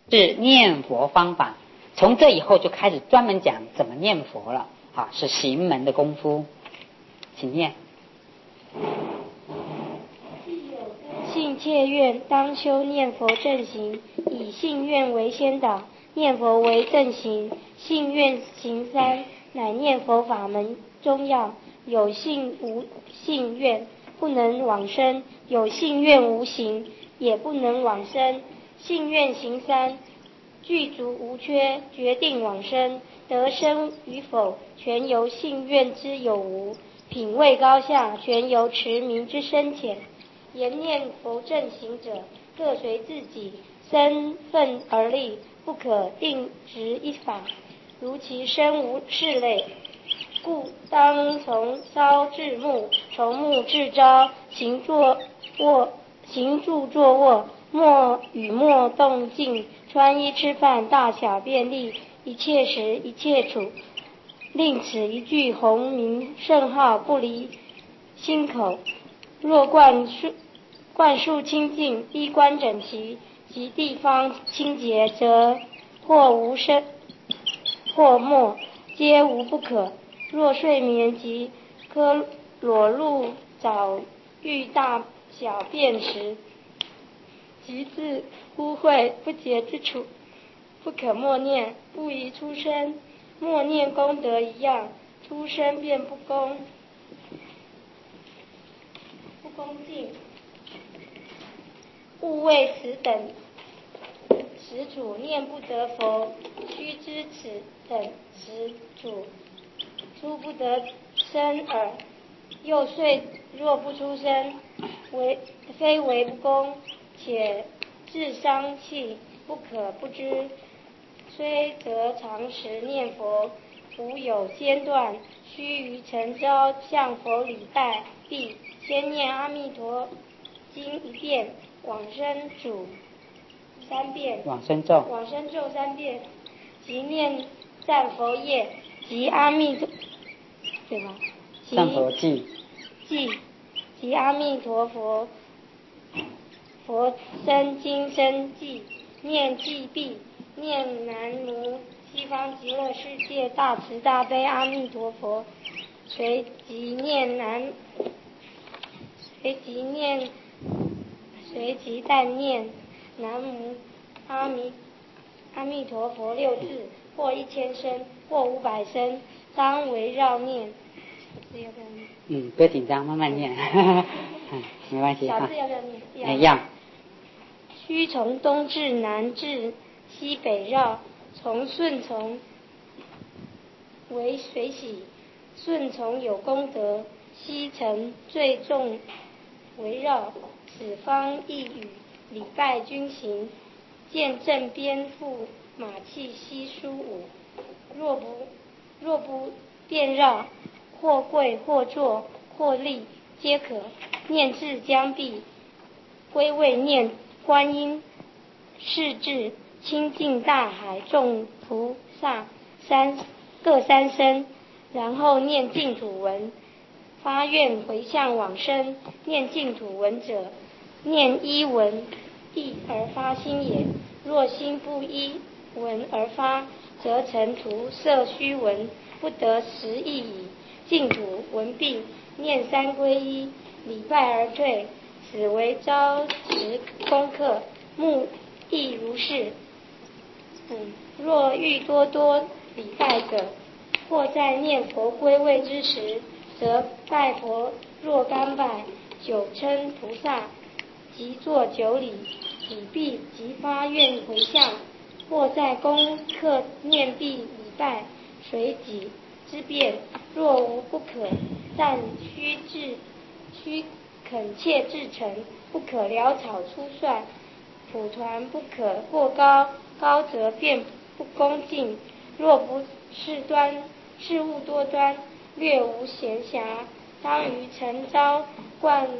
是念佛方法。从这以后就开始专门讲怎么念佛了，是行门的功夫。请念。 信切愿当修念佛正行，以信愿为先导，念佛为正行。信愿行三，乃念佛法门中要。有信无信愿，不能往生；有信愿无行，也不能往生。信愿行三，具足无缺，决定往生。得生与否，全由信愿之有无；品位高下，全由持名之深浅。言念佛正行者，各随自己身份而立，不可定执一法，如其身无事类，故当从朝至暮，从暮至朝，行住坐卧，莫与莫动静，穿衣吃饭，大小便利，一切时一切处，令此一句洪名圣号不离心口。若灌输清净，衣冠整齐，及地方清洁，则或无声或默，皆无不可。若睡眠及科裸露早遇大小便时，及自污秽不洁之处，不可默念，不宜出声。默念功德一样，出声便不恭敬。勿为此等实处念不得佛，须知此等实处出不得声耳。又遂若不出声，非为不恭，且致伤气，不可不知。虽则常时念佛，无有间断，须于晨朝向佛礼拜毕，先念阿弥陀经一遍，往生咒3遍， 往生咒 3遍，即念赞佛业及阿弥陀，对吧？ 赞佛记及阿弥陀佛生经生记，念记毕，念南无西方极乐世界大慈大悲阿弥陀佛，随即但念南无阿弥陀佛6字，或1000声，或500声，当围绕念。 不要紧张，慢慢念。没关系。 小字要不要念？ 要。 须从东至南至西北绕，从顺从为随喜，顺从有功德，西城最重围绕，此方亦与礼拜均行。见正边腹马气悉书舞，若不便绕，或跪或坐或立，皆可。念至将毕，归位念观音，是至清净大海众菩萨各3声，然后念净土文，发愿回向往生。念净土文者，念依文意而发心也。若心不依文而发，则成图色虚文，不得实意矣。净土文毕，念3皈依，礼拜而退，此为招持功课，目亦如是。若欲多礼拜者，或在念佛归位之时，则拜佛若干拜，久称菩萨，即作9礼，礼毕即发愿回向。或在功课念毕礼拜，随己之便，若无不可，但须恳切至诚，不可潦草粗率，蒲团不可过高，高则便不恭敬。若不事务多端，略无闲暇，当于晨朝灌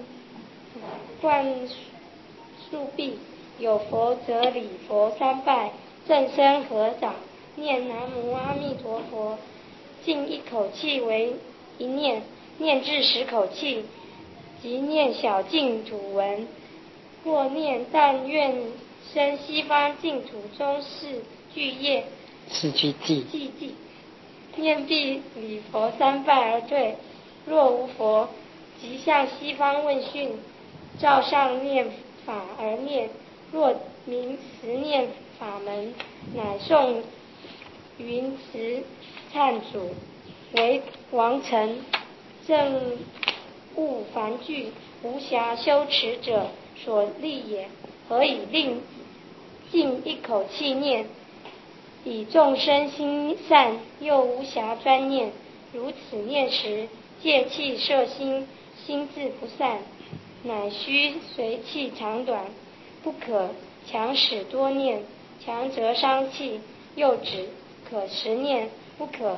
漱毕，有佛则礼佛3拜，正身合掌，念南无阿弥陀佛，尽1口气为一念，念至10口气，即念小净土文，或念但愿生西方净土中四具业， 四句偈， 念必礼佛3拜而退。若无佛，即向西方问讯，照上念法而念。若名实念法门，乃诵云慈忏主为王臣，正悟凡具，无暇修持者所立也。何以令尽一口气念？以众生心善，又无暇专念。如此念时，借气摄心，心自不散，乃须随气长短，不可强使多念，强则伤气。又指可10念，不可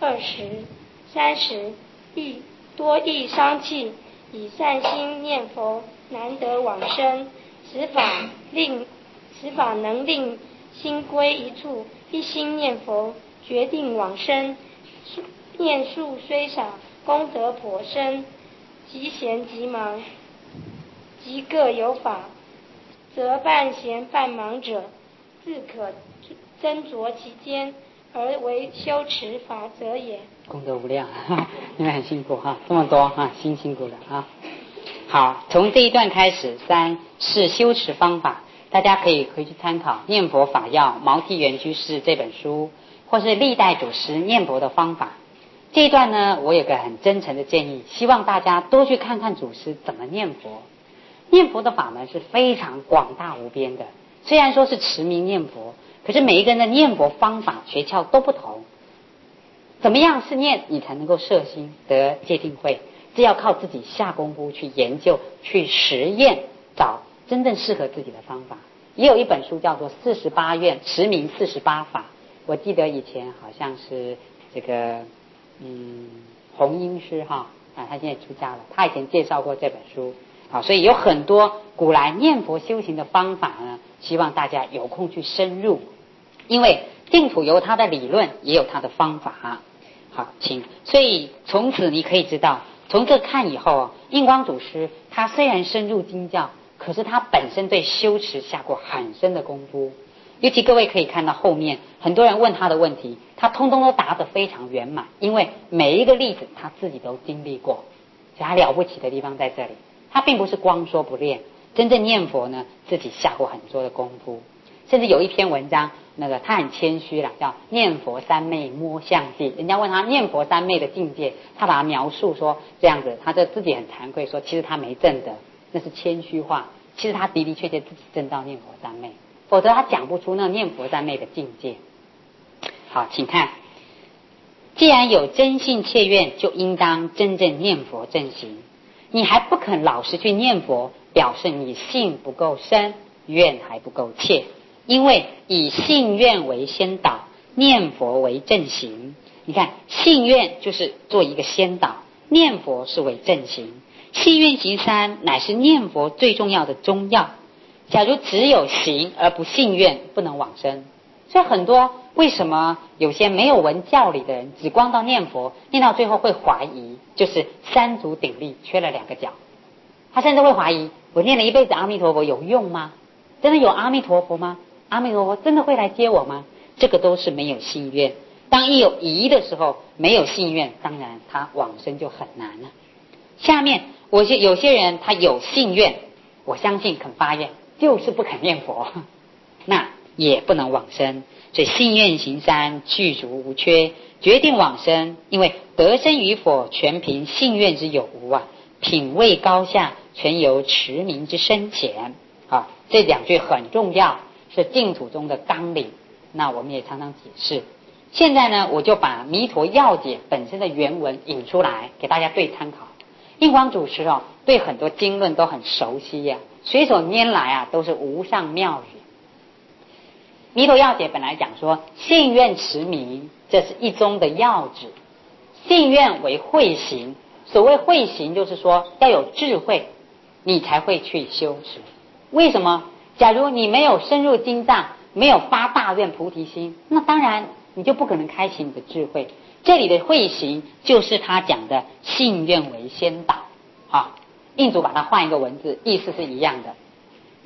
20、30，多易伤气。以善心念佛，难得往生。此法能令心归一处，一心念佛，决定往生。念数虽少，功德颇深。极闲极忙，即各有法，则半闲半忙者，自可斟酌其间，而为修持法则也。 功德无量，你们很辛苦哈，这么多哈，辛苦了啊。好，从这一段开始，3是修持方法，大家可以回去参考《念佛法要》毛剃元居士这本书，或是历代祖师念佛的方法。这一段呢，我有个很真诚的建议，希望大家多去看看祖师怎么念佛。念佛的法门是非常广大无边的，虽然说是持名念佛，可是每一个人的念佛方法诀窍都不同。怎么样是念你才能够摄心得戒定慧？这要靠自己下功夫去研究、去实验，找真正适合自己的方法。也有一本书叫做《48愿持名48法》，我记得以前好像是这个弘英师哈他现在出家了，他以前介绍过这本书。好，所以有很多古来念佛修行的方法呢，希望大家有空去深入，因为净土有它的理论，也有它的方法。好，所以从此你可以知道，从这看以后，印光祖师他虽然深入经教，可是他本身对修持下过很深的功夫。尤其各位可以看到后面很多人问他的问题，他通通都答得非常圆满，因为每一个例子他自己都经历过。所以他了不起的地方在这里，他并不是光说不练，真正念佛呢，自己下过很多的功夫。甚至有一篇文章，他很谦虚啦，叫念佛三昧摸相记。人家问他念佛三昧的境界，他把它描述说这样子，他就自己很惭愧说，其实他没证的，那是谦虚话。其实他的的确确自己证到念佛三昧，否则他讲不出那念佛三昧的境界。好，请看，既然有真信切愿，就应当真正念佛正行。你还不肯老实去念佛，表示你信不够深，愿还不够切。因为以信愿为先导，念佛为正行。你看，信愿就是做一个先导，念佛是为正行。信愿行3乃是念佛最重要的中要。假如只有行而不信愿，不能往生。所以很多为什么有些没有闻教理的人，只光到念佛，念到最后会怀疑，就是3足鼎立，缺了2个角。他甚至会怀疑，我念了一辈子阿弥陀佛有用吗？真的有阿弥陀佛吗？阿弥陀佛真的会来接我吗？这个都是没有信愿。当一有疑的时候，没有信愿，当然他往生就很难了。下面有些人他有信愿，我相信肯发愿，就是不肯念佛，那也不能往生。所以信愿行3具足无缺，决定往生。因为得生与否，全凭信愿之有无品位高下，全由持名之深浅。这2句很重要，是净土中的纲领。那我们也常常解释。现在呢，我就把《弥陀要解》本身的原文引出来，给大家对参考。印光祖师对很多经论都很熟悉随手拈来都是无上妙语。《弥陀要解》本来讲说，信愿持名，这是一宗的要旨。信愿为慧行，所谓慧行，就是说要有智慧，你才会去修持。为什么？假如你没有深入经藏，没有发大愿菩提心，那当然你就不可能开启你的智慧。这里的慧行就是他讲的信愿为先导印祖把它换一个文字，意思是一样的。第二，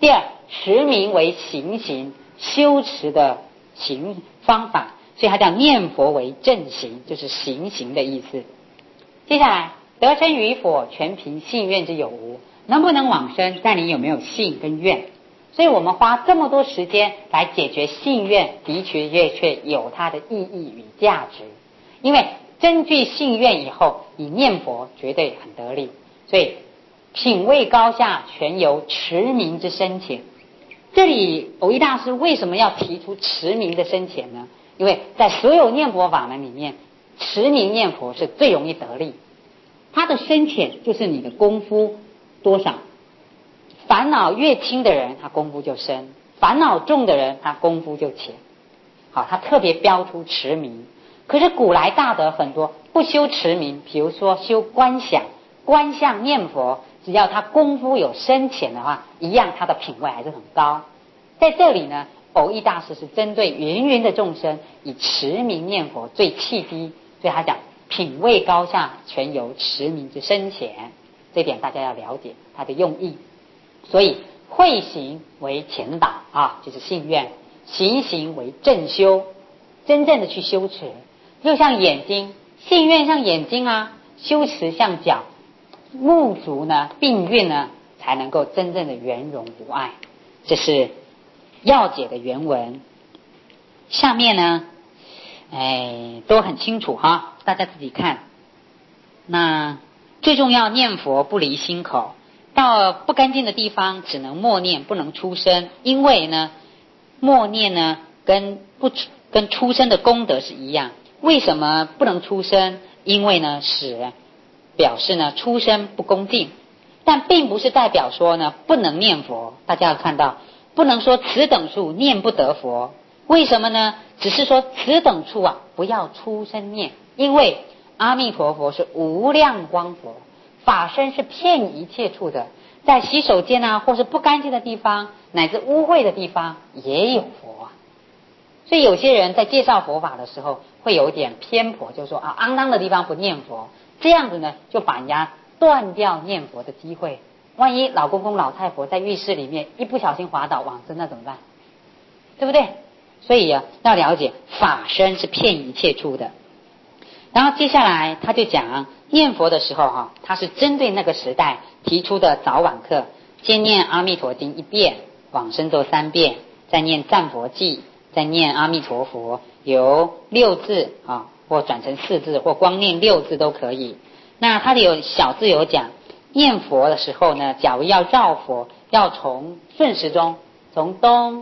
持名为行行，修持的行方法，所以它叫念佛为正行，就是行行的意思。接下来，得生与否全凭信愿之有无，能不能往生在你有没有信跟愿。所以我们花这么多时间来解决信愿，的确有它的意义与价值。因为根据信愿以后，你念佛绝对很得力。所以品位高下全由持名之深浅。这里蕅益大师为什么要提出持名的深浅呢？因为在所有念佛法门里面，持名念佛是最容易得力。它的深浅就是你的功夫多少。烦恼越轻的人，他功夫就深；烦恼重的人，他功夫就浅。好，他特别标出持名。可是古来大德很多不修持名，比如说修观想、观相念佛，只要他功夫有深浅的话，一样他的品位还是很高。在这里呢，蕅益大师是针对芸芸的众生，以持名念佛最契机，所以他讲品位高下全由持名之深浅。这点大家要了解他的用意。所以慧行为前导啊，就是信愿；行行为正修，真正的去修持。就像眼睛，信愿像眼睛啊，修持像脚，目足呢并运呢，才能够真正的圆融无碍。这是要解的原文。下面呢，都很清楚哈，大家自己看。那最重要，念佛不离心口。到不干净的地方只能默念，不能出声。因为呢，默念呢跟出声的功德是一样。为什么不能出声？因为呢表示呢出声不恭敬，但并不是代表说呢不能念佛。大家要看到，不能说此等处念不得佛。为什么呢？只是说此等处啊不要出声念，因为阿弥陀佛是无量光佛，法身是遍一切处的，在洗手间啊，或是不干净的地方，乃至污秽的地方也有佛啊。所以有些人在介绍佛法的时候会有点偏颇，就说啊，肮脏的地方不念佛，这样子呢就把人家断掉念佛的机会。万一老公公老太婆在浴室里面一不小心滑倒往生，那怎么办？对不对？所以啊，要了解法身是遍一切处的。然后接下来他就讲念佛的时候他是针对那个时代提出的早晚课，先念阿弥陀经1遍，往生咒3遍，再念赞佛偈，再念阿弥陀佛，由6字或转成4字，或光念6字都可以。那他的有小字有讲，念佛的时候呢，假如要绕佛，要从顺时钟，从东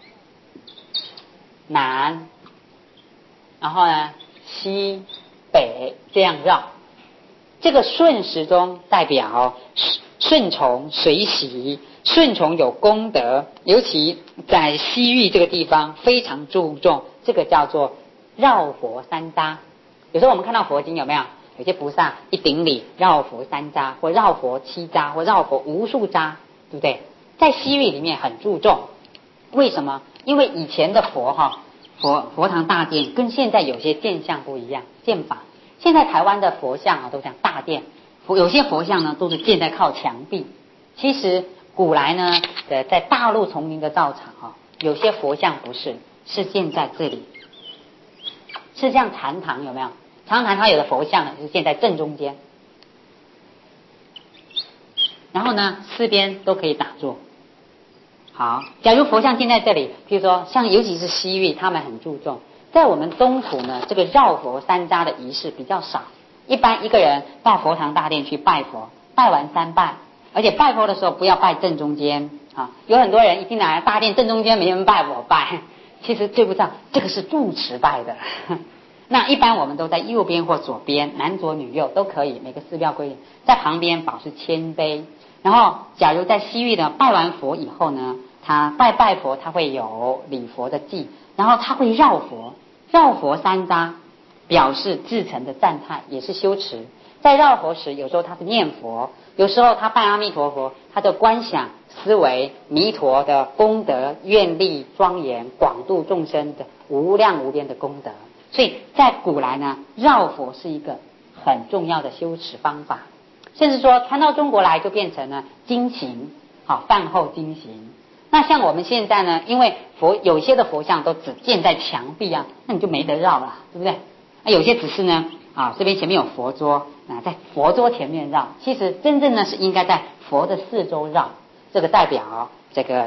南，然后呢西北这样绕。这个顺时钟代表顺从随喜，顺从有功德，尤其在西域这个地方非常注重，这个叫做绕佛3匝。有时候我们看到佛经有没有？有些菩萨一顶礼绕佛3匝，或绕佛7匝，或绕佛无数匝，对不对？在西域里面很注重。为什么？因为以前的佛堂大殿跟现在有些建相不一样，建法。现在台湾的佛像都像大殿，有些佛像呢都是建在靠墙壁。其实古来呢在大陆丛林的道场有些佛像不是，是建在这里，是像禅堂有没有？禅堂它有的佛像呢是建在正中间，然后呢4边都可以打坐。好，假如佛像建在这里，比如说像尤其是西域，他们很注重。在我们东土呢，这个绕佛3匝的仪式比较少。一般一个人到佛堂大殿去拜佛，拜完3拜，而且拜佛的时候不要拜正中间有很多人一进来大殿正中间没人拜，我拜，其实对不上，这个是住持拜的。那一般我们都在右边或左边，男左女右都可以，每个寺庙规定，在旁边保持谦卑。然后假如在西域呢，拜完佛以后呢，他拜佛他会有礼佛的偈，然后他会绕佛3匝，表示至诚的赞叹，也是修持。在绕佛时，有时候他是念佛，有时候他拜阿弥陀佛，他的观想思维弥陀的功德愿力庄严，广度众生的无量无边的功德。所以在古来呢，绕佛是一个很重要的修持方法，甚至说传到中国来就变成了经行饭后经行。 那像我们现在呢，因为有些的佛像都只建在墙壁啊，那你就没得绕了，对不对？有些只是呢这边前面有佛桌在佛桌前面绕，其实真正呢是应该在佛的四周绕，这个代表这个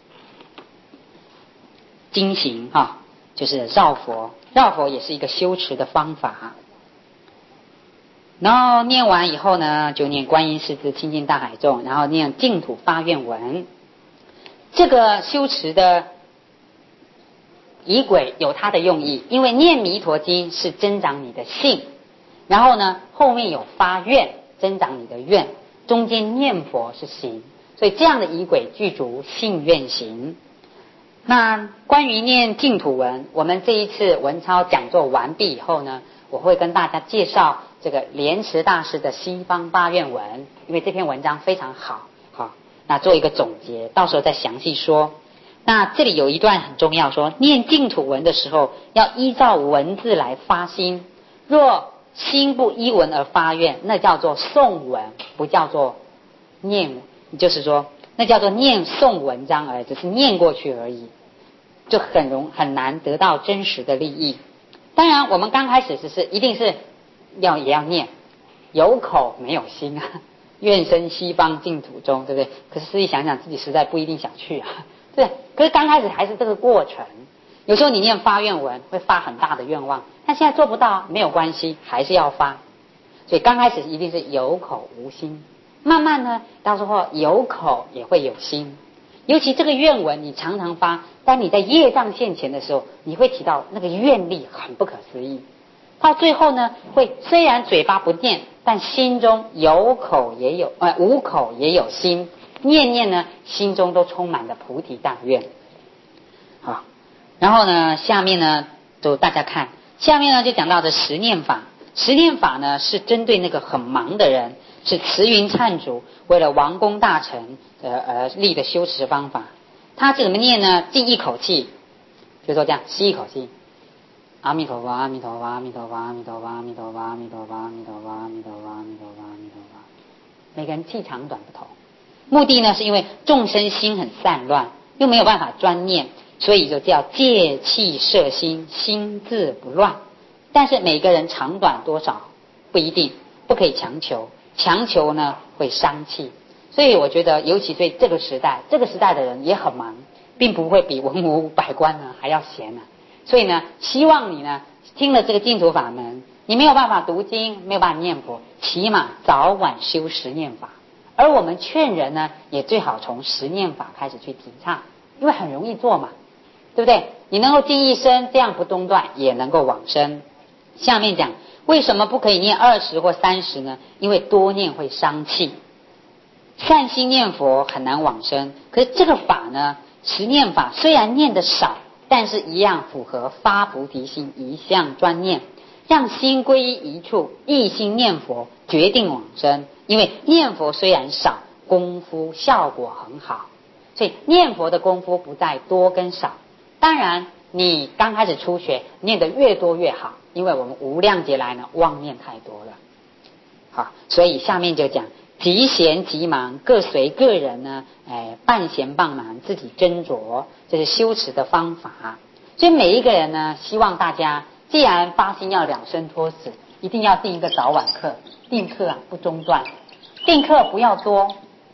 经行就是绕佛，绕佛也是一个修持的方法。然后念完以后呢，就念观音释字清净大海众，然后念净土发愿文。这个修持的仪轨有它的用意，因为念弥陀经是增长你的信，然后呢后面有发愿增长你的愿，中间念佛是行，所以这样的仪轨具足信愿行。那关于念净土文，我们这一次文操讲座完毕以后呢，我会跟大家介绍这个莲池大师的西方发愿文，因为这篇文章非常好，那做一个总结，到时候再详细说。那这里有一段很重要，说念净土文的时候要依照文字来发心，若心不依文而发愿，那叫做诵文，不叫做念，就是说那叫做念诵文章而已，只是念过去而已，就很难得到真实的利益。当然我们刚开始一定是也要念，有口没有心愿生西方净土中，对不对？可是自己想想，自己实在不一定想去对。可是刚开始还是这个过程，有时候你念发愿文会发很大的愿望，但现在做不到没有关系，还是要发。所以刚开始一定是有口无心，慢慢呢到时候有口也会有心。尤其这个愿文你常常发，当你在业障现前的时候，你会提到那个愿力很不可思议，到最后呢会虽然嘴巴不念，但心中有口也有无口也有心，念念呢心中都充满了菩提大愿。好，然后呢下面呢就大家看，下面呢就讲到这十念法。十念法呢是针对那个很忙的人，是慈云忏主为了王公大臣而立的修持方法。他怎么念呢？进一口气，就说这样吸一口气，阿弥陀佛阿弥陀佛阿弥陀佛阿弥陀佛阿弥陀佛阿弥陀佛阿弥陀佛阿弥陀佛阿弥陀佛阿弥陀佛。每个人气长短不同，目的呢是因为众生心很散乱，又没有办法专念，所以就叫借气摄心，心自不乱。但是每个人长短多少不一定，不可以强求，强求呢会伤气。所以我觉得尤其对这个时代的人也很忙，并不会比文武百官呢还要闲所以呢希望你呢听了这个净土法门，你没有办法读经，没有办法念佛，起码早晚修十念法。而我们劝人呢也最好从十念法开始去提倡，因为很容易做嘛，对不对？你能够尽一生，这样不中断也能够往生。下面讲为什么不可以念20或30呢？因为多念会伤气，善心念佛很难往生。可是这个法呢，十念法虽然念得少，但是一样符合发菩提心，一向专念，让心归依一处，一心念佛，决定往生。因为念佛虽然少，功夫效果很好，所以念佛的功夫不在多跟少。当然你刚开始初学，念得越多越好，因为我们无量劫来呢妄念太多了。好，所以下面就讲即闲即忙，各随个人呢半闲半忙，自己斟酌，这是修持的方法。所以每一个人呢，希望大家既然发心要了生脱死，一定要定一个早晚课，定课不中断，定课不要多。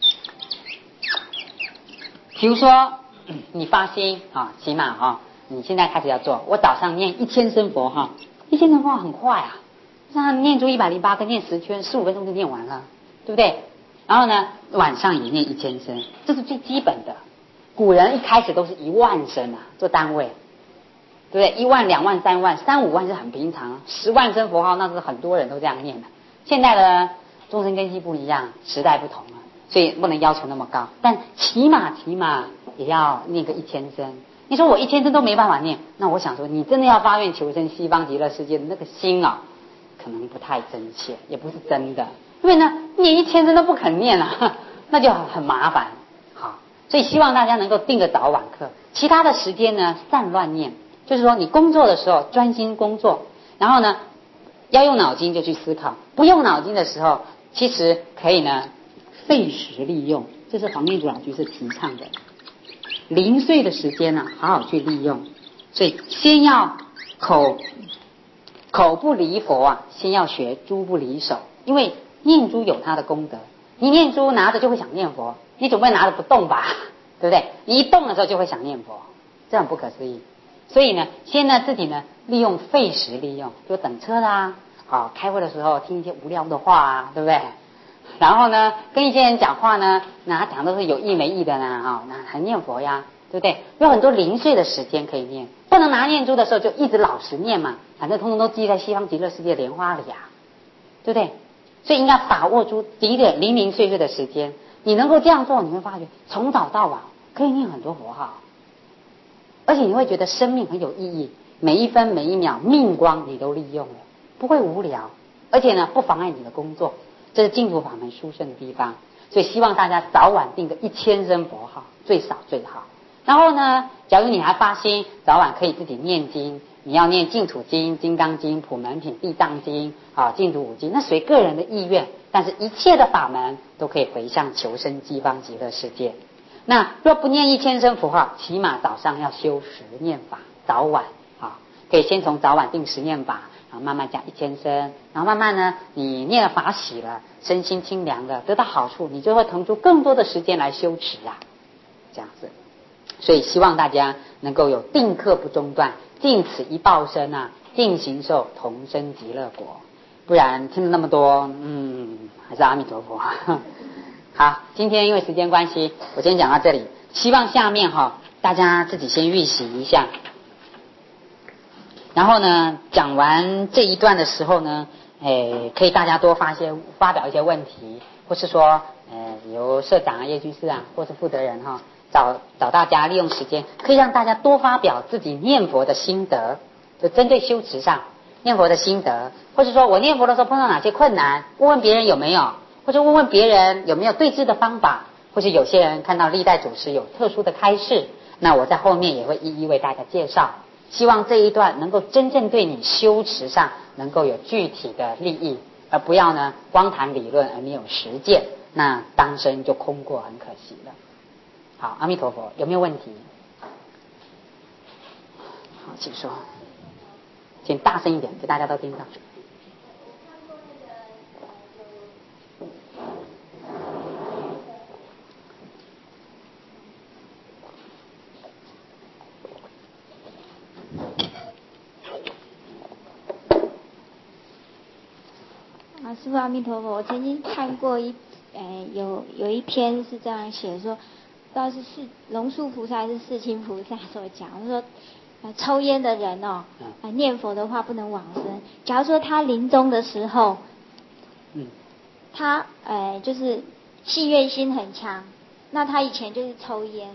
比如说你发心起码你现在开始要做，我早上念1000声佛1000声佛很快那念出108个，念10圈15分钟就念完了，对不对？然后呢晚上也念1000声，这是最基本的。古人一开始都是10000声做单位，对不对？1万2万3万3、5万是很平常，10万声佛号那是很多人都这样念的。现在的众生根基不一样，时代不同了，所以不能要求那么高，但起码也要念个1000声。你说我1000声都没办法念，那我想说你真的要发愿求生西方极乐世界的那个心可能不太真切，也不是真的。因为呢念1000声都不肯念那就很麻烦。好，所以希望大家能够定个早晚课，其他的时间呢散乱念，就是说你工作的时候专心工作，然后呢要用脑筋就去思考，不用脑筋的时候其实可以呢费时利用，这是黄念祖老居士提倡的。 零碎的时间呢，好好去利用。所以先要口不离佛啊，先要学珠不离手，因为念珠有它的功德。你念珠拿着就会想念佛，你总不会拿着不动吧？对不对？你一动的时候就会想念佛，这很不可思议。所以呢，先呢自己呢利用费时利用，就等车啦，开会的时候听一些无聊的话啊，对不对？然后呢，跟一些人讲话呢，那他讲都是有意没意的呢，那还念佛呀，对不对？有很多零碎的时间可以念，不能拿念珠的时候就一直老实念嘛，反正通通都记在西方极乐世界莲花里啊，对不对？所以应该把握住一点零零碎碎的时间，你能够这样做，你会发觉从早到晚可以念很多佛号，而且你会觉得生命很有意义，每一分每一秒命光你都利用了，不会无聊，而且呢不妨碍你的工作。这是净土法门殊胜的地方，所以希望大家早晚定个1000声佛号，最少最好。然后呢，假如你还发心，早晚可以自己念经，你要念净土经、金刚经、普门品、地藏经净土五经，那随个人的意愿，但是一切的法门都可以回向求生西方极乐世界。那若不念1000声佛号，起码早上要修10念法，早晚可以先从早晚定10念法，然后慢慢加1000声，然后慢慢呢，你念了法喜了，身心清凉了，得到好处，你就会腾出更多的时间来修持啊，这样子。所以希望大家能够有定课不中断，尽此一报身尽行受，同生极乐国。不然听了那么多，还是阿弥陀佛。好，今天因为时间关系，我今天讲到这里，希望下面大家自己先预习一下。然后呢，讲完这一段的时候呢，可以大家多发表一些问题，或是说，由社长叶居士或是负责人找大家利用时间，可以让大家多发表自己念佛的心得，就针对修持上念佛的心得，或是说我念佛的时候碰到哪些困难，问问别人有没有，或者问问别人有没有对治的方法，或是有些人看到历代祖师有特殊的开示，那我在后面也会一一为大家介绍。希望这一段能够真正对你修持上能够有具体的利益，而不要呢光谈理论而没有实践，那当生就空过，很可惜了。好，阿弥陀佛，有没有问题？好，请说，请大声一点，给大家都听到。 师父阿弥陀佛，我曾经看过有一篇是这样写说，不知道是龙树菩萨还是世亲菩萨所讲，说抽烟的人念佛的话不能往生。假如说他临终的时候，他就是信愿心很强，那他以前就是抽烟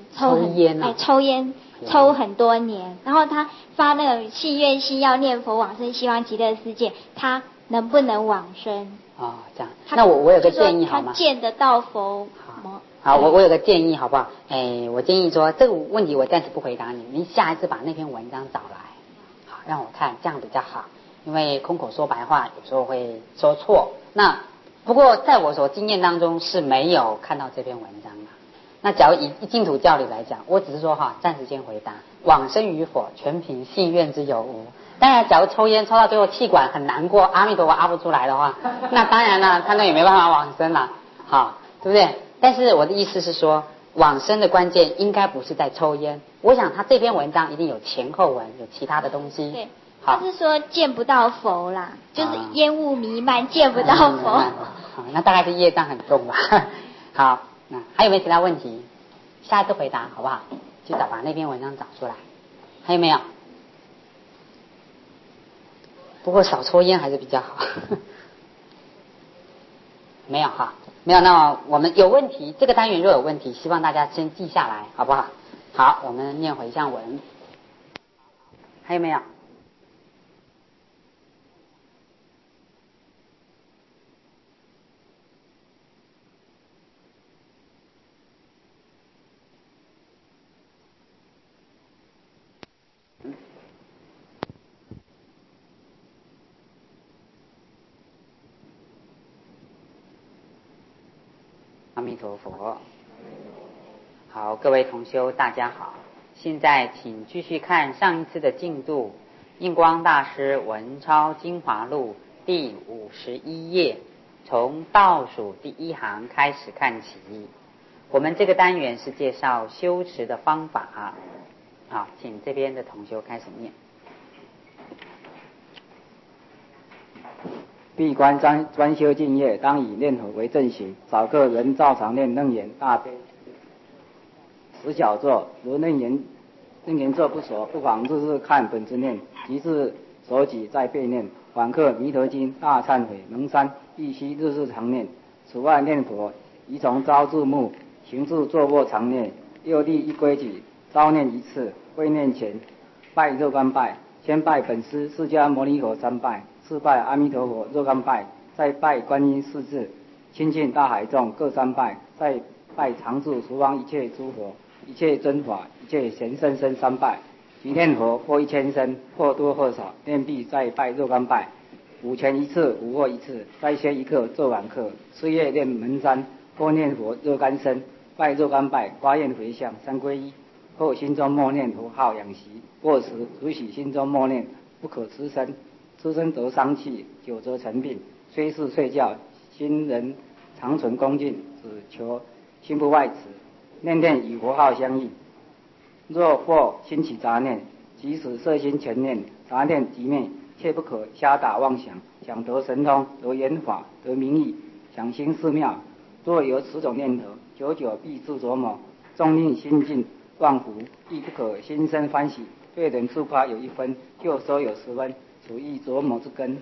抽很多年，然后他发那个信愿心要念佛往生西方极乐世界，他能不能往生？ 这样。那我有个建议好吗？ 他见得到佛。 好，我有个建议好不好？我建议说这个问题我暂时不回答你，您下一次把那篇文章找来，好让我看，这样比较好。因为空口说白话有时候会说错。那不过在我所经验当中是没有看到这篇文章的。那假如以净土教理来讲，我只是说暂时先回答往生与否全凭信愿之有无。当然假如抽烟抽到最后气管很难过，阿弥陀佛阿不出来的话，那当然了，他那也没办法往生了，好，对不对？但是我的意思是说，往生的关键应该不是在抽烟。我想他这篇文章一定有前后文，有其他的东西。 对，他是说见不到佛啦，就是烟雾弥漫，见不到佛。 好，那大概是业障很重吧。好，那还有没有其他问题？下一次回答好不好？去把那篇文章找出来。还有没有？不过少抽烟还是比较好。没有没有。那我们有问题，这个单元若有问题，希望大家先记下来，好不好？好，我们念回向文。还有没有？阿弥陀佛。 好，各位同修大家好，现在请继续看上一次的进度，印光大师文钞精华录第51页，从倒数第一行开始看起。我们这个单元是介绍修持的方法。好，请这边的同修开始念。 闭关专修净业，当以念佛为正行，少个人照常念楞严大悲10小咒。如楞严咒不熟，不妨日日看本子念，即是手举再背念。访课弥陀经、大忏悔、蒙山，必须日日常念。此外念佛，宜从朝至暮，行住坐卧常念。又立一规矩，朝念一次，未念前拜若干拜，先拜本师释迦牟尼佛3拜，次拜阿弥陀佛若干拜，再拜观音4字，亲近大海众各3拜，再拜常住十方一切诸佛、一切真法、一切贤圣僧3拜。即念佛或1000声，或多或少，念毕再拜若干拜。午前一次，午后一次，再歇一刻做晚课。次夜念门山，或念佛若干声，拜若干拜，发愿回向3皈依。或心中默念佛号养息。过时如许心中默念，不可吃生，吃生得伤气，久则成病。虽是睡觉，心人常存恭敬，只求心不外驰，念念与佛号相应。若或兴起杂念，即使摄心全念，杂念即灭，切不可瞎打妄想，想得神通，得言法，得名义，想行寺庙。若有此种念头，久久必自琢磨，纵令心境忘福，亦不可心生欢喜。对人自夸有1分，就说有10分，属于琢磨之根。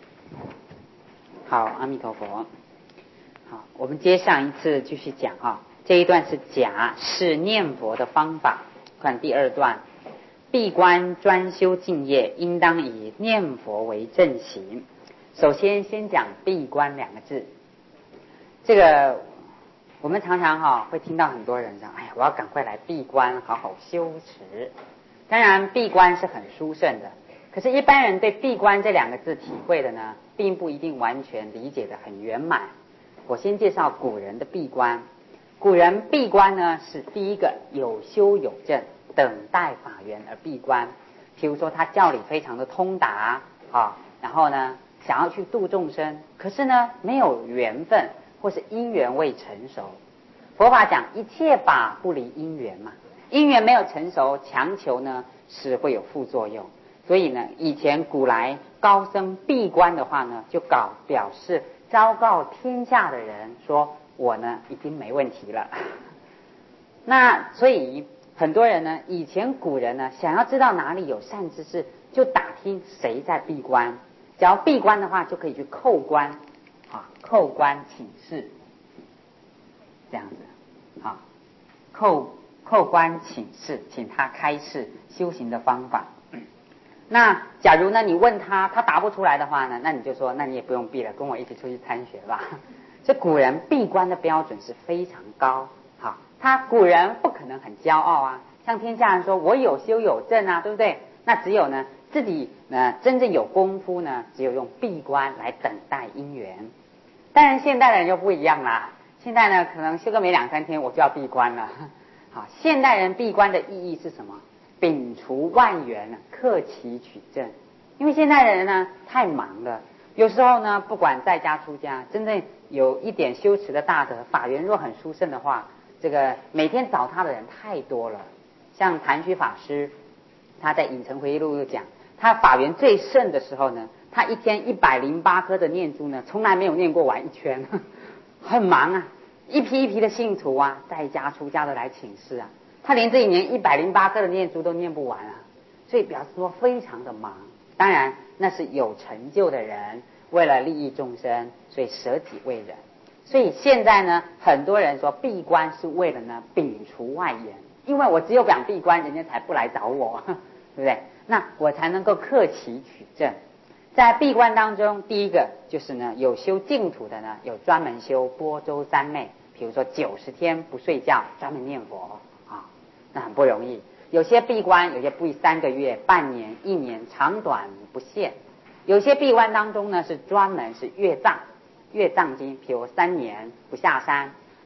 好，阿弥陀佛。好，我们接上一次继续讲这一段是假是念佛的方法。看第2段，闭关专修净业，应当以念佛为正行。首先讲闭关2个字。这个我们常常会听到很多人讲，哎呀，我要赶快来闭关，好好修持。当然闭关是很殊胜的，可是一般人对闭关这2个字体会的呢，并不一定完全理解的很圆满。我先介绍古人的闭关。古人闭关呢，是第一个有修有证，等待法缘而闭关。譬如说他教理非常的通达然后呢想要去度众生，可是呢没有缘分，或是因缘未成熟。佛法讲一切法不离因缘嘛，因缘没有成熟，强求呢是会有副作用。所以呢，以前古来高僧闭关的话呢，就表示昭告天下的人说，我呢已经没问题了。那所以很多人呢，以前古人呢，想要知道哪里有善知识，就打听谁在闭关。只要闭关的话，就可以去叩关叩关请示，这样子叩关请示，请他开示修行的方法。那假如呢你问他答不出来的话呢，那你就说，那你也不用闭了，跟我一起出去参学吧。这古人闭关的标准是非常高。古人不可能很骄傲向天下人说我有修有证对不对？那只有呢自己呢真正有功夫呢，只有用闭关来等待因缘。当然现代人又不一样啦，现代呢可能修个没2-3天我就要闭关了。现代人闭关的意义是什么？摒除万缘，克期取证。因为现代人呢太忙了，有时候呢不管在家出家，真正有一点修持的大德，法缘若很殊胜的话，这个每天找他的人太多了。像谭虚法师，他在影城回忆录又讲，他法缘最盛的时候呢，他一天108颗的念珠呢，从来没有念过完1圈，很忙一批一批的信徒在家出家的来请示他连这一年108颗的念珠都念不完所以表示说非常的忙。当然那是有成就的人，为了利益众生，所以舍己为人。所以现在呢，很多人说闭关是为了呢摒除外缘，因为我只有讲闭关，人家才不来找我，对不对？那我才能够克期取证。在闭关当中，第一个就是呢，有修净土的呢，有专门修般舟三昧，比如说90天不睡觉，专门念佛那很不容易。有些闭关，有些闭3个月、半年、1年，长短不限。有些闭关当中呢，是专门是阅藏经，比如3年不下山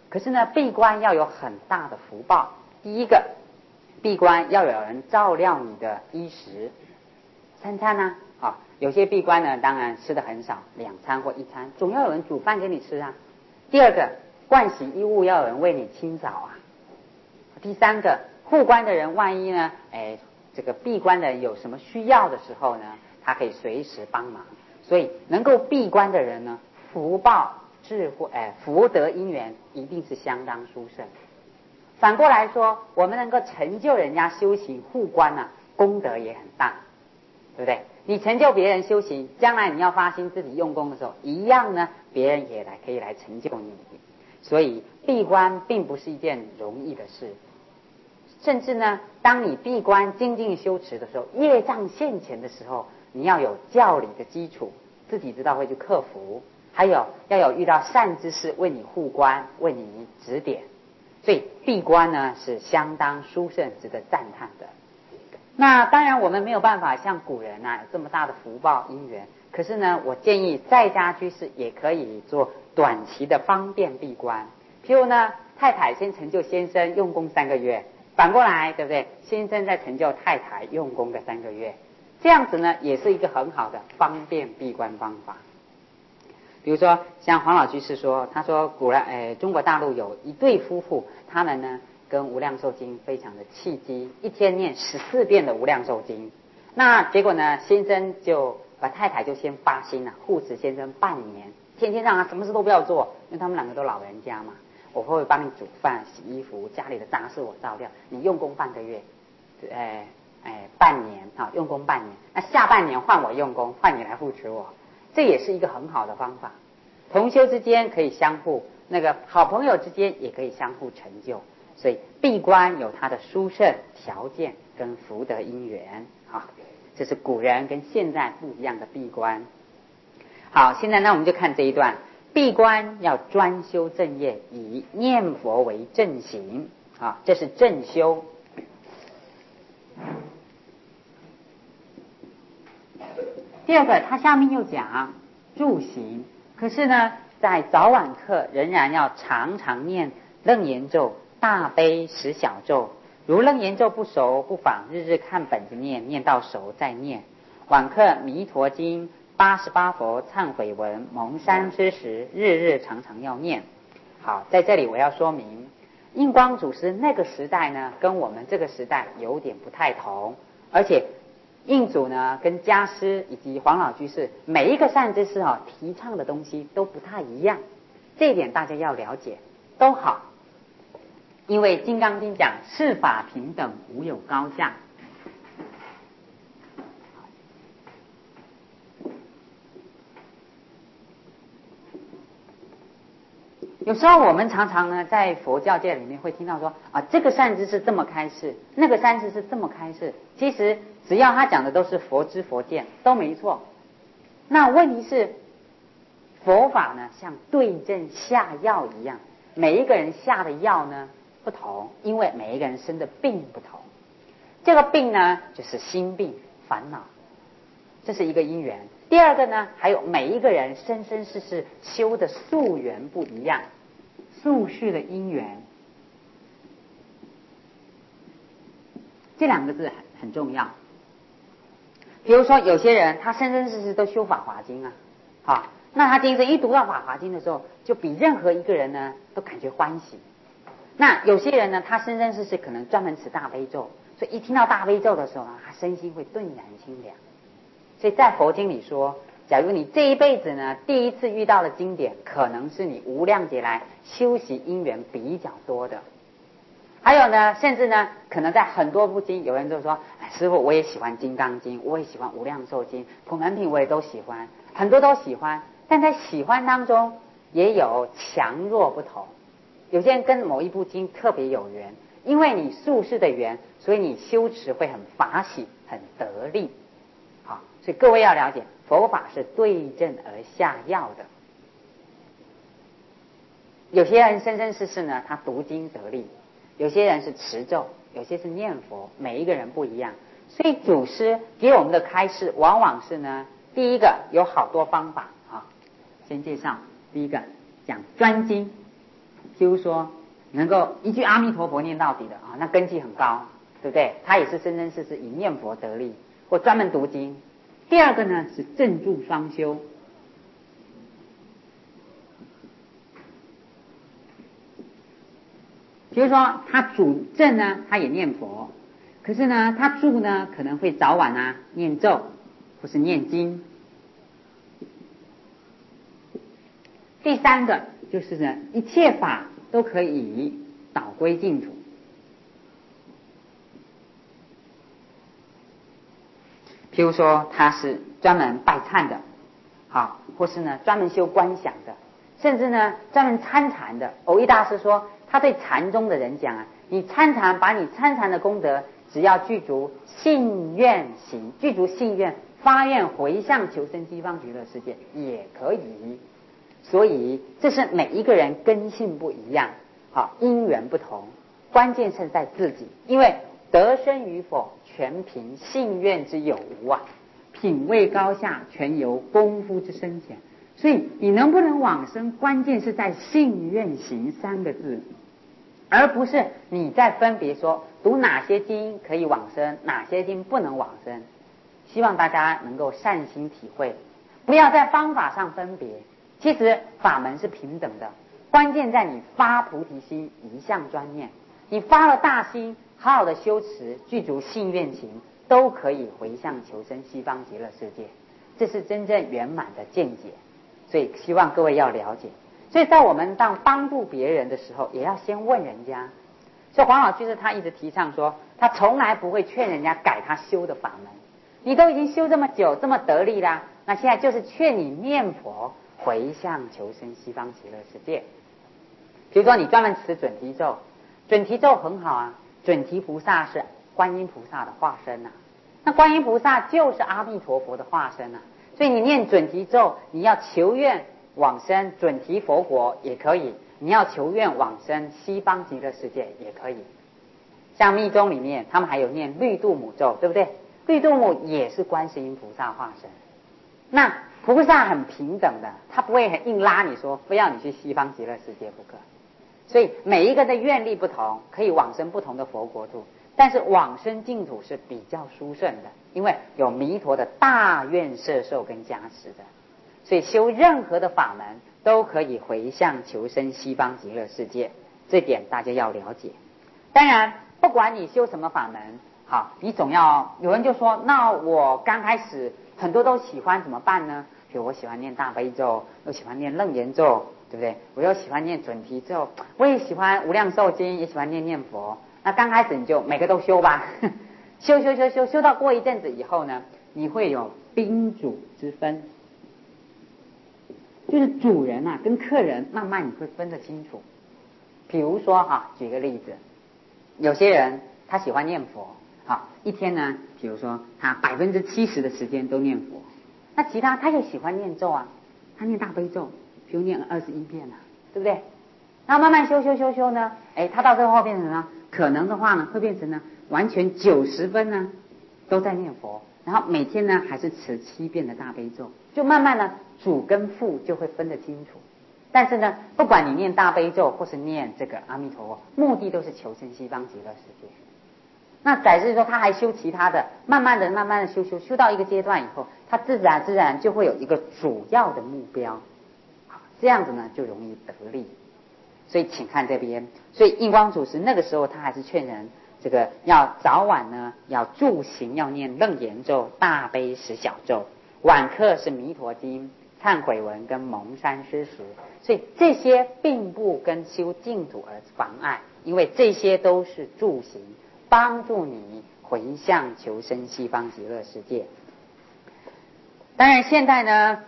可是呢，闭关要有很大的福报。第一个，闭关要有人照料你的衣食，3餐呢，有些闭关呢，当然吃的很少，2餐或1餐，总要有人煮饭给你吃啊。第二个，盥洗衣物要有人为你清扫啊。第三个，护关的人万一呢，这个闭关的人有什么需要的时候呢，他可以随时帮忙。所以能够闭关的人呢，福报、智慧、福德因缘一定是相当殊胜。反过来说，我们能够成就人家修行护关啊，功德也很大，对不对？你成就别人修行，将来你要发心自己用功的时候，一样呢，别人也可以来成就你。所以闭关并不是一件容易的事，甚至呢，当你闭关精进修持的时候，业障现前的时候，你要有教理的基础，自己知道会去克服，还有要有遇到善知识为你护关，为你指点。所以闭关呢是相当殊胜，值得赞叹的。那当然我们没有办法像古人有这么大的福报因缘，可是呢，我建议在家居士也可以做短期的方便闭关。譬如呢，太太先成就先生用功3个月，反过来对不对？先生再成就太太用功个3个月，这样子呢也是一个很好的方便闭关方法。比如说像黄老居士说，他说中国大陆有一对夫妇，他们呢跟无量寿经非常的契机，一天念14遍的无量寿经。那结果呢，先生就把太太就先发心了，护持先生半年，天天让他什么事都不要做，因为他们2个都老人家嘛，我会帮你煮饭、洗衣服，家里的杂事我照料，你用功半个月，半年用功半年，那下半年换我用功，换你来护持我。这也是一个很好的方法，同修之间可以相互，那个好朋友之间也可以相互成就。所以闭关有它的殊胜条件跟福德因缘这是古人跟现在不一样的闭关。好，现在呢我们就看这一段，闭关要专修正业，以念佛为正行这是正修。第二个，他下面又讲助行，可是呢，在早晚课仍然要常常念楞严咒、大悲10小咒。如楞严咒不熟，不妨日日看本子念，念到熟再念。晚课弥陀经、88佛忏悔文、蒙山之时，日日常常要念。好，在这里我要说明，印光祖师那个时代呢，跟我们这个时代有点不太同，而且印祖呢跟家师以及黄老居士每一个善知识提倡的东西都不太一样，这一点大家要了解都好。因为《金刚经》讲世法平等，无有高下。有时候我们常常呢在佛教界里面会听到说这个善知识这么开示，那个善知识这么开示，其实只要他讲的都是佛知佛见都没错。那问题是佛法呢像对症下药一样，每一个人下的药呢不同，因为每一个人生的病不同。这个病呢就是心病烦恼，这是一个因缘。第二个呢，还有每一个人生生世世修的宿缘不一样，宿世的因缘，这2个字很重要。比如说有些人他生生世世都修法华经那他今生一读到法华经的时候，就比任何一个人呢都感觉欢喜。那有些人呢，他生生世世可能专门持大悲咒，所以一听到大悲咒的时候呢，他身心会顿然清凉。所以在佛经里说，假如你这一辈子呢第一次遇到的经典，可能是你无量劫来修习因缘比较多的。还有呢，甚至呢可能在很多部经，有人就说师父我也喜欢金刚经，我也喜欢无量寿经，普门品我也都喜欢，很多都喜欢，但在喜欢当中也有强弱不同。有些人跟某一部经特别有缘，因为你宿世的缘，所以你修持会很法喜很得力。所以各位要了解，佛法是对症而下药的。有些人生生世世呢他读经得力，有些人是持咒，有些是念佛，每一个人不一样。所以祖师给我们的开示往往是呢，第一个有好多方法先介绍。第一个讲专精譬如说能够一句阿弥陀佛念到底的啊，那根基很高，对不对？他也是生生世世以念佛得力，或专门读经。第二个呢是正住双修，比如说他主正呢，他也念佛，可是呢他住呢可能会早晚啊念咒或是念经。第三个就是呢，一切法都可以导归净土。譬如说他是专门拜忏的，好，或是呢专门修观想的，甚至呢专门参禅的。藕益大师说，他对禅宗的人讲啊，你参禅，把你参禅的功德，只要具足信愿行，具足信愿发愿回向求生西方极乐世界也可以。所以这是每一个人根性不一样，好，因缘不同，关键是在自己，因为得生与否全凭信愿之有无啊，品位高下全由功夫之深浅。所以你能不能往生，关键是在信愿行三个字，而不是你在分别说读哪些经可以往生，哪些经不能往生。希望大家能够善心体会，不要在方法上分别。其实法门是平等的，关键在你发菩提心，一向专念。你发了大心，好好的修持，具足信愿行，都可以回向求生西方极乐世界。这是真正圆满的见解，所以希望各位要了解。所以在我们当帮助别人的时候，也要先问人家。所以黄老居士他一直提倡说，他从来不会劝人家改他修的法门。你都已经修这么久，这么得力啦，那现在就是劝你念佛回向求生西方极乐世界。比如说你专门持准提咒，准提咒很好啊，准提菩萨是观音菩萨的化身啊，那观音菩萨就是阿弥陀佛的化身啊，所以你念准提咒，你要求愿往生准提佛国也可以，你要求愿往生西方极乐世界也可以。像密宗里面他们还有念绿度母咒，对不对？绿度母也是观世音菩萨化身。那菩萨很平等的，他不会很硬拉你说非要你去西方极乐世界不可。所以每一个的愿力不同，可以往生不同的佛国土，但是往生净土是比较殊胜的，因为有弥陀的大愿摄受跟加持的。所以修任何的法门都可以回向求生西方极乐世界，这点大家要了解。当然不管你修什么法门，好，你总要有人就说，那我刚开始很多都喜欢怎么办呢？比如我喜欢念大悲咒，又喜欢念楞严咒，对不对？我又喜欢念准提咒，我也喜欢无量寿经，也喜欢念佛。那刚开始你就每个都修吧，修到过一阵子以后呢，你会有宾主之分，就是主人啊跟客人慢慢你会分得清楚。比如说哈，举个例子，有些人他喜欢念佛，好，一天呢，比如说他70%的时间都念佛，那其他他也喜欢念咒啊，他念大悲咒，比如念了21遍啊，对不对？然后慢慢修呢，他到最后变成什么？可能的话呢，会变成呢完全90分呢都在念佛，然后每天呢还是持7遍的大悲咒，就慢慢呢主跟副就会分得清楚。但是呢，不管你念大悲咒或是念这个阿弥陀佛，目的都是求生西方极乐世界。那乃至说他还修其他的，慢慢的修到一个阶段以后，他自然就会有一个主要的目标，这样子呢就容易得力。所以请看这边，所以印光祖师那个时候他还是劝人，这个要早晚呢要助行，要念楞严咒、大悲十小咒，晚课是弥陀经、忏悔文跟蒙山施食。所以这些并不跟修净土而妨碍，因为这些都是助行，帮助你回向求生西方极乐世界。当然现在呢，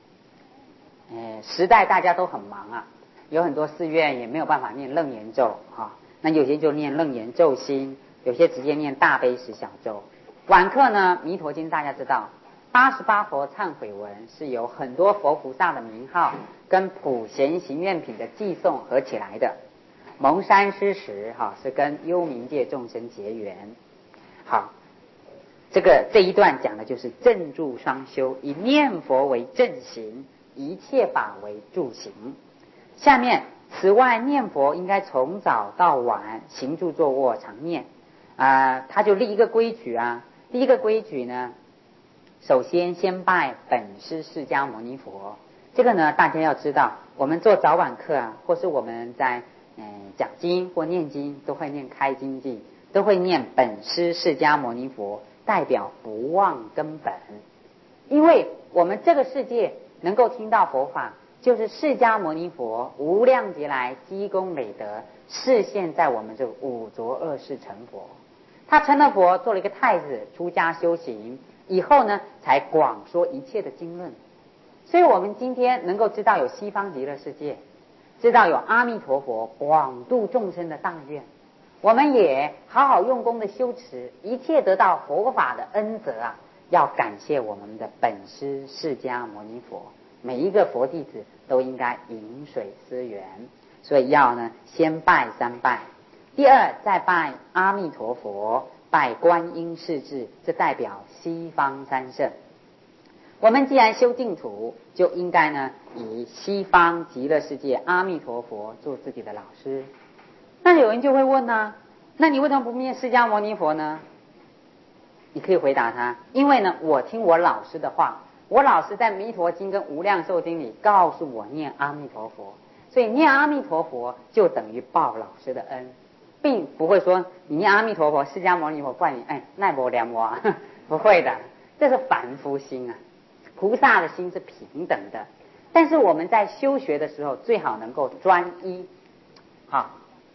时代大家都很忙啊，有很多寺院也没有办法念楞严咒啊，那有些就念楞严咒心，有些直接念大悲十小咒。晚课呢，弥陀经大家知道88佛忏悔文是由很多佛菩萨的名号跟普贤行愿品的寄送合起来的。蒙山施食是跟幽冥界众生结缘。好，这一段讲的就是正助双修，以念佛为正行，一切法为助行。下面此外，念佛应该从早到晚，行住坐卧常念他就立一个规矩第一个规矩呢，首先拜本师释迦牟尼佛。这个呢，大家要知道，我们做早晚课或是我们在讲经或念经，都会念开经偈，都会念本师释迦牟尼佛，代表不忘根本。因为我们这个世界能够听到佛法，就是释迦牟尼佛无量劫来积功累德，示现在我们这五浊恶世成佛。他成了佛，做了一个太子，出家修行以后呢，才广说一切的经论。所以我们今天能够知道有西方极乐世界，知道有阿弥陀佛广度众生的大愿，我们也好好用功的修持，一切得到佛法的恩泽要感谢我们的本师释迦牟尼佛。每一个佛弟子都应该饮水思源，所以要呢先拜三拜。第二，再拜阿弥陀佛，拜观音势至，这代表西方三圣。我们既然修净土，就应该呢以西方极乐世界阿弥陀佛做自己的老师。那有人就会问那你为什么不念释迦牟尼佛呢？你可以回答他，因为呢我听我老师的话，我老师在弥陀经跟无量寿经里告诉我念阿弥陀佛，所以念阿弥陀佛就等于报老师的恩，并不会说你念阿弥陀佛释迦牟尼佛怪你奈我良我不会的，这是凡夫心菩萨的心是平等的。但是我们在修学的时候最好能够专一。好，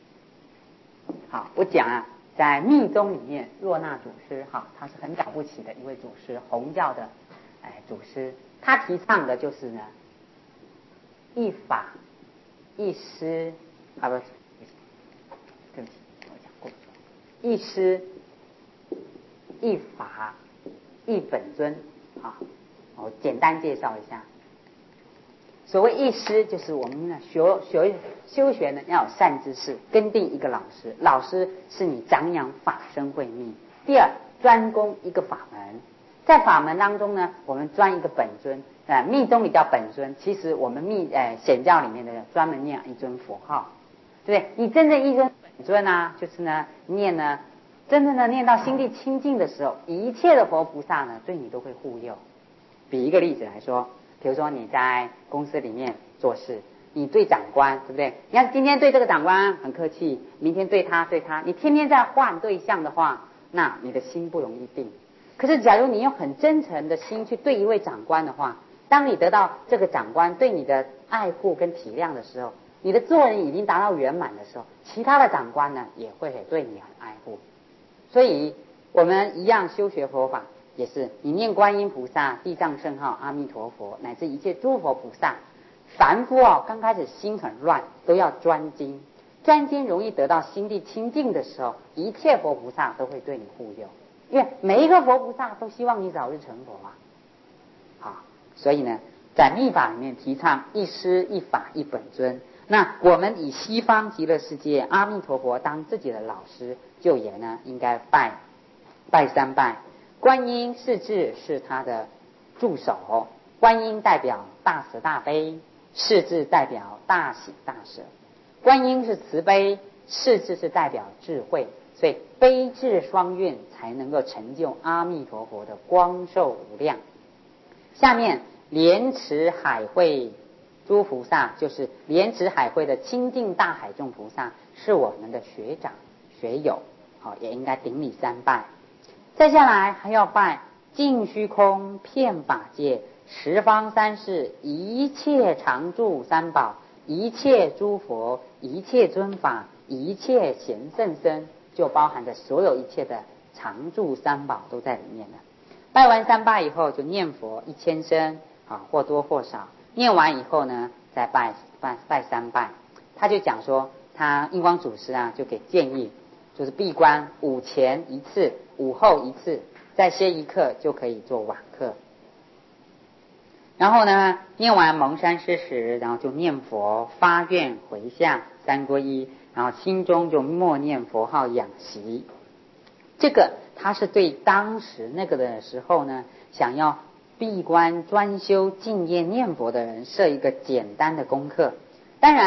我讲在密宗里面，若那祖师他是很了不起的一位祖师，弘教的祖师，他提倡的就是呢一法一师对不起我讲过，一师一法一本尊我简单介绍一下。所谓一师，就是我们呢修学呢要有善知识，跟定一个老师，老师是你长养法身慧命。第二，专攻一个法门，在法门当中呢，我们专一个本尊密宗里叫本尊，其实我们显教里面的人专门念一尊佛号，对不对？你真正一尊本尊就是呢念呢真正的念到心地清净的时候，一切的佛菩萨呢对你都会护佑。比一个例子来说，比如说你在公司里面做事，你对长官对不对？你要今天对这个长官很客气，明天对他，你天天在换对象的话，那你的心不容易定。可是假如你用很真诚的心去对一位长官的话，当你得到这个长官对你的爱护跟体谅的时候，你的做人已经达到圆满的时候，其他的长官呢也会对你很爱护。所以我们一样修学佛法，也是你念观音菩萨、地藏圣号、阿弥陀佛，乃至一切诸佛菩萨。凡夫刚开始心很乱，都要专精，专精容易得到心地清净的时候，一切佛菩萨都会对你护佑，因为每一个佛菩萨都希望你早日成佛所以呢在密法里面提倡一师一法一本尊。那我们以西方极乐世界阿弥陀佛当自己的老师，就也呢应该拜三拜。观音势至是他的助手，观音代表大慈大悲，势至代表大喜大舍。观音是慈悲，势至是代表智慧，所以悲智双运才能够成就阿弥陀佛的光寿无量。下面莲池海会诸菩萨，就是莲池海会的清净大海众菩萨，是我们的学长学友，也应该顶礼三拜。再下来还要拜净虚空遍法界十方三世一切常住三宝，一切诸佛，一切尊法，一切贤圣僧，就包含着所有一切的常住三宝都在里面了。拜完三拜以后，就念佛1000声或多或少。念完以后呢，再拜三拜。他就讲说，他印光祖师就给建议，就是闭关午前一次，午后一次，再歇一刻就可以做晚课。然后呢，念完蒙山施食，然后就念佛发愿回向三皈依，然后心中就默念佛号养习。这个他是对当时那个的时候呢，想要闭关专修净业念佛的人设一个简单的功课。当然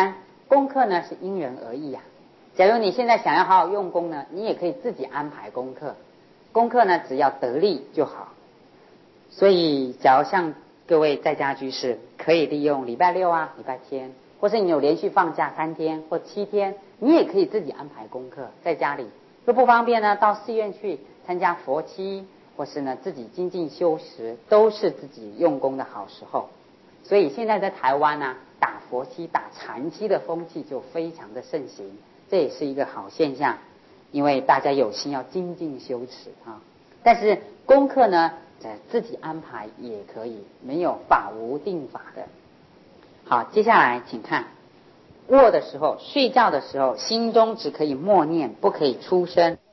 功课呢是因人而异啊。假如你现在想要好好用功呢，你也可以自己安排功课。功课呢只要得力就好。所以假如像各位在家居士，可以利用礼拜六啊、礼拜天，或是你有连续放假3天或7天，你也可以自己安排功课，在家里。若不方便呢，到寺院去参加佛七，或是呢自己精进修持，都是自己用功的好时候。所以现在在台湾啊，打佛七、打禅七的风气就非常的盛行，这也是一个好现象，因为大家有心要精进修持啊。但是功课呢，自己安排也可以，没有法无定法的。好，接下来请看，卧的时候、睡觉的时候，心中只可以默念，不可以出声。